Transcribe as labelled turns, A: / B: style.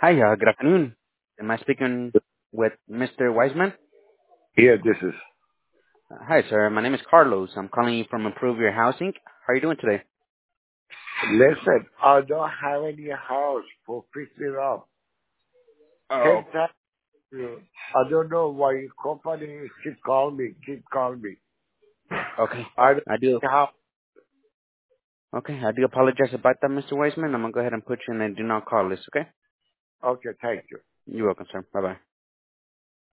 A: Hi, good afternoon. Am I speaking with Mr. Wiseman?
B: Yeah, this is.
A: Hi, sir. My name is Carlos. I'm calling you from Improve Your Housing. How are you doing today?
B: Listen, I don't have any house for fix it up.
A: Oh,
B: Can tell you, I don't know why your company keep calling me.
A: okay.
B: I don't
A: I do.
B: have.
A: Okay, I do apologize about that, Mr. Wiseman. I'm gonna go ahead and put you in a do not call list. Okay?
B: Okay, thank you.
A: You're welcome, sir. Bye bye.